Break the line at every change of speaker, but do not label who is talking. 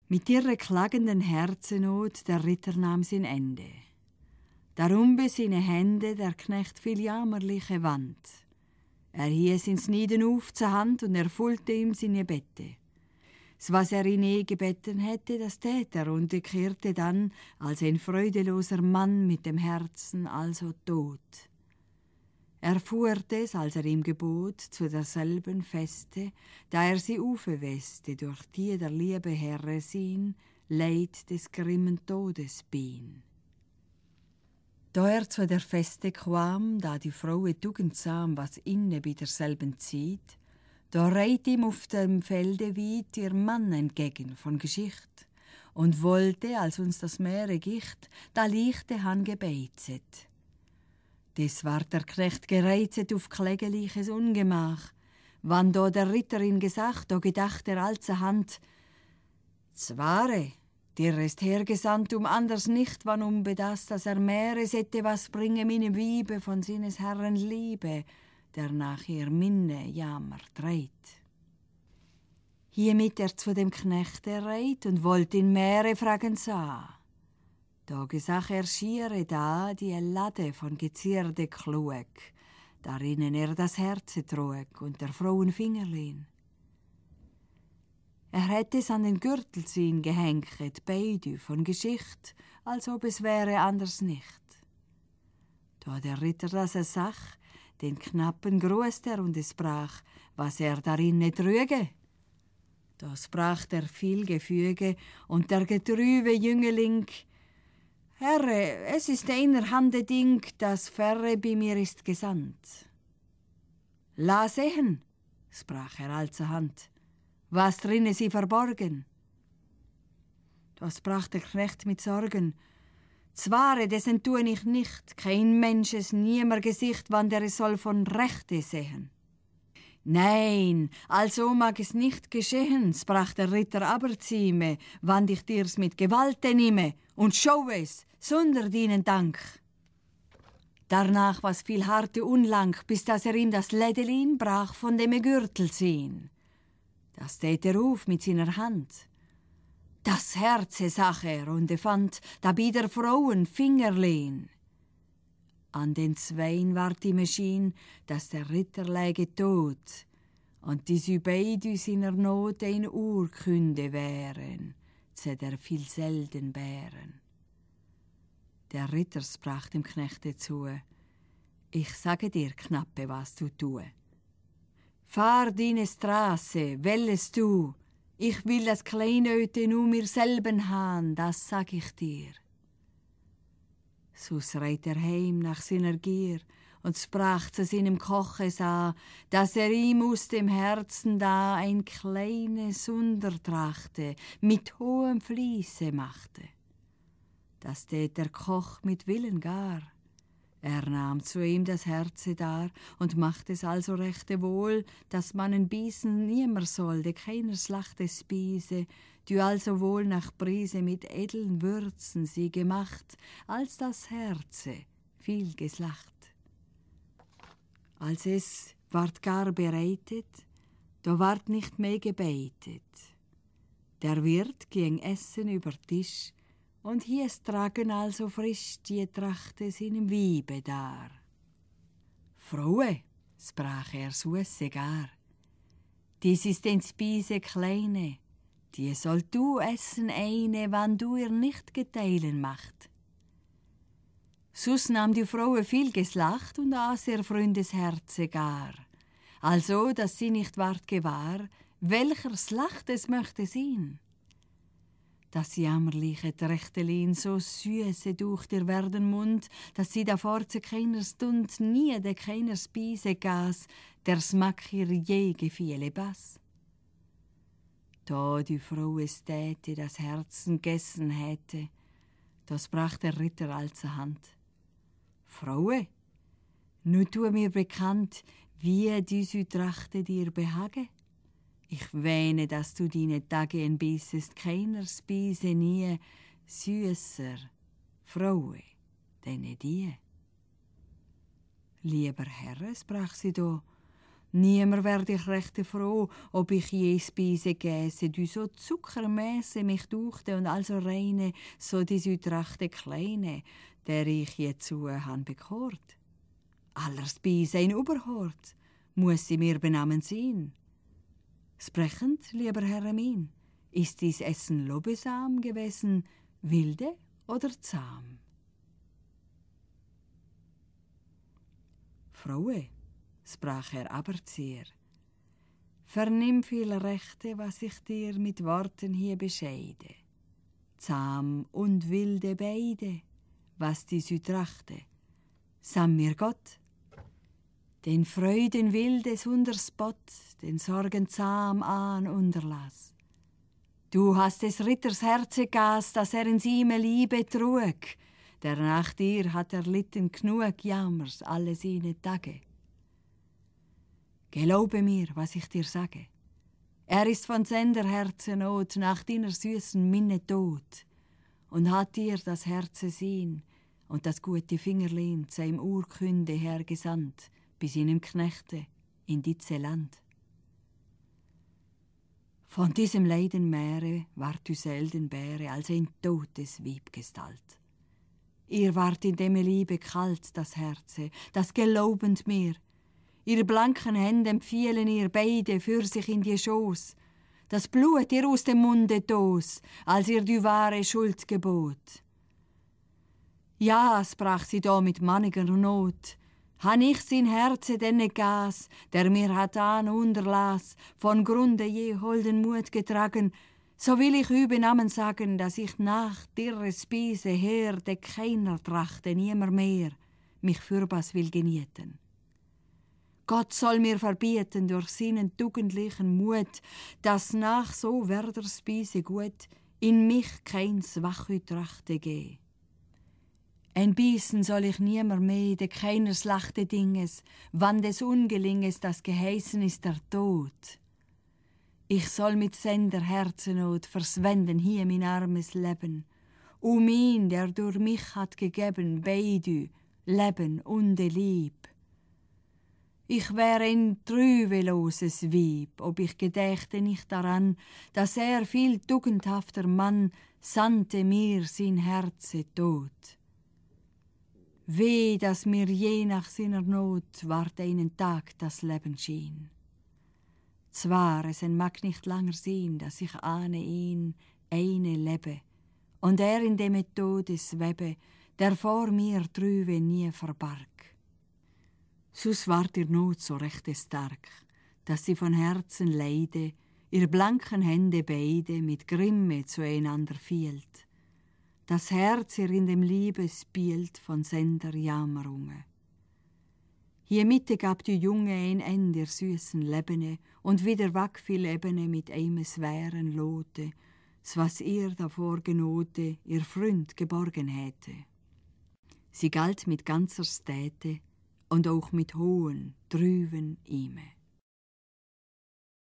Mit ihrer klagenden Herzennot der Ritter nahm sein Ende. Darum be seine Hände der Knecht viel jammerliche Wand. Er hieß ins Nieden auf zur Hand und erfüllte ihm seine Bette. Was er ihn gebeten hätte, das tät er und er kehrte dann als ein freudeloser Mann mit dem Herzen also tot. Er fuhrte es, als er ihm gebot, zu derselben Feste, da er sie aufweste, durch die der liebe Herre sin, Leid des grimmen Todes bin. Da er zu der Feste kam, da die Frau tugendsam was inne bei derselben zieht, da reit ihm auf dem Felde weit ihr Mann entgegen von Geschicht und wollte, als uns das Meere gicht, da lichte han gebeizet. Des ward der Knecht gereizet auf klägliches Ungemach. Wann da der Ritterin gesagt, da gedacht er alzerhand, zware, dir ist hergesandt anders nicht, wann bedas, dass er Meere sette, was bringe meine Wiebe von seines Herren Liebe, der nach ihr Minne Jammer dreit. Hiermit er zu dem Knechte reit und wollt ihn Meere fragen sah. Da gesach er schiere da die Lade von Gezierde klug, darinnen er das Herze trug und der Frauen Fingerlin. Er hätte es an den Gürtel ziehen gehängt, beide von Geschicht, als ob es wäre anders nicht. Da der Ritter das er sach, den Knappen grußt er und es sprach, was er darinne trüge. Da sprach der viel Gefüge und der getrübe Jüngeling, Herre, es ist einer Hande Ding, das Ferre bei mir ist gesandt. La sehen, sprach er alzerhand, was drinne sie verborgen. Da sprach der Knecht mit Sorgen, zware, dessen tue ich nicht, kein Mensches niemer Gesicht, wann der es soll von Rechte sehen. Nein, also mag es nicht geschehen, sprach der Ritter aberzieme, wann ich dir's mit Gewalt nehme und schau es, sonder dienen Dank. Danach was viel harte unlang, bis dass er ihm das Lädelin brach von dem Gürtel ziehen. Das tät er auf mit seiner Hand. Das Herze sach er und fand da bi der Frauen Fingerlehn. An den Zweien ward ihm erschien, dass der Ritter läge tot und die sie beide seiner Not ein Urkunde wären, zu der viel selten bären. Der Ritter sprach dem Knechte zu, ich sage dir, Knappe, was du tue. Fahr deine Straße, welles du, ich will das Kleinöte nur mir selben han, das sag ich dir. So reit er heim nach seiner Gier und sprach zu seinem Koche sah, dass er ihm aus dem Herzen da ein kleines Untertrachte mit hohem Fließe machte. Das tät der Koch mit Willen gar. Er nahm zu ihm das Herze dar und macht es also rechte wohl, dass man en Biesen niemer sollte, keiner slachte Spiese, die also wohl nach Prise mit edlen Würzen sie gemacht, als das Herze viel geslacht. Als es ward gar bereitet, da ward nicht mehr gebetet. Der Wirt ging essen über Tisch, und hieß tragen also frisch die Trachte seinem Weibe dar. Frohe, sprach er Suesse gar, dies ist den Speise kleine, die soll du essen eine, wann du ihr nicht geteilen macht. Sus nahm die Frohe viel geslacht und aß ihr Freundes Herze gar, also, dass sie nicht ward gewahr, welcher Slacht es möchte sein. Das jammerliche Trechtelin so süße durch der werden Mund, dass sie davor zu keiner Stund nie de keiner Speise gas, der smack ihr je gefiele Bass. Da die Frau es täte, das Herzen gessen hätte, da sprach der Ritter alzerhand. Fraue, nu tue mir bekannt, wie diese Trachte dir behage. Ich wähne, dass du deine Tage entbissest, keiner Speise nie süßer, Fraue, denn die. Lieber Herr, sprach sie da, Nimmer werd ich recht froh, ob ich je Speise gäse, du so zuckermäße mich duchte und also reine, so die Südtrachte kleine, der ich jezu han bekort. Aller Speise in Überhort, muss sie mir benamen sein. Sprechend, lieber Herr mein, ist dies Essen lobesam gewesen, wilde oder zahm? Fraue, sprach er aber sehr, vernimm viel Rechte, was ich dir mit Worten hier bescheide. Zahm und wilde beide, was die Südtrachte, sam mir Gott. Den Freuden wildes Unterspott, den Sorgen zahm an Unterlass. Du hast des Ritters Herze gas, dass in sieme Liebe trug, der nach dir hat erlitten genug Jammers alle seine Tage. Glaube mir, was ich dir sage. Er ist von Senderherzennot nach deiner süßen Minne tot und hat dir das Herze sehen und das gute Fingerlein seinem Urkünde hergesandt, bis seinem Knechte in ditze Land. Von diesem Leiden Meere ward du selten Bäre als ein totes Weibgestalt. Ihr wart in dem Liebe kalt das Herze, das gelobend mir. Ihre blanken Hände empfiehlen ihr beide für sich in die Schoß. Das Blut ihr aus dem Munde dos, als ihr die wahre Schuld gebot. Ja, sprach sie da mit manniger Not, han ich sein Herze denne Gas, der mir hat an unterlass, von Grunde je holden Mut getragen, so will ich übernamen sagen, dass ich nach dirre Speise her, de keiner trachte nimmer mehr, mich fürbas will genieten. Gott soll mir verbieten durch seinen tugendlichen Mut, dass nach so werder Speise gut in mich kein Schwache trachte geh. Ein Bissen soll ich nimmer mehr, de keines lachte Dinges, wann des Ungelinges das geheißen ist der Tod. Ich soll mit Sender Herzenot verswenden hier mein armes Leben, ihn, der durch mich hat gegeben, beide Leben und Lieb. Ich wäre ein trüveloses Weib, ob ich gedächte nicht daran, dass er viel tugendhafter Mann sandte mir sein Herze tot. Weh, dass mir je nach seiner Not ward einen Tag das Leben schien. Zwar, es mag nicht langer sehen, dass ich ahne ihn eine lebe, und er in dem Todes webe, der vor mir trübe nie verbarg. Sus ward ihr Not so recht stark, dass sie von Herzen leide, ihr blanken Hände beide mit Grimme zueinander fielt. Das Herz ihr in dem Liebesbild von Sender Jammerunge. Hier Mitte gab die Junge ein Ende ihr süßen Lebene und wieder wack viel Ebene mit einem schweren Lote, was ihr davor genote, ihr Freund geborgen hätte. Sie galt mit ganzer Stäte und auch mit hohen, trüben Ime.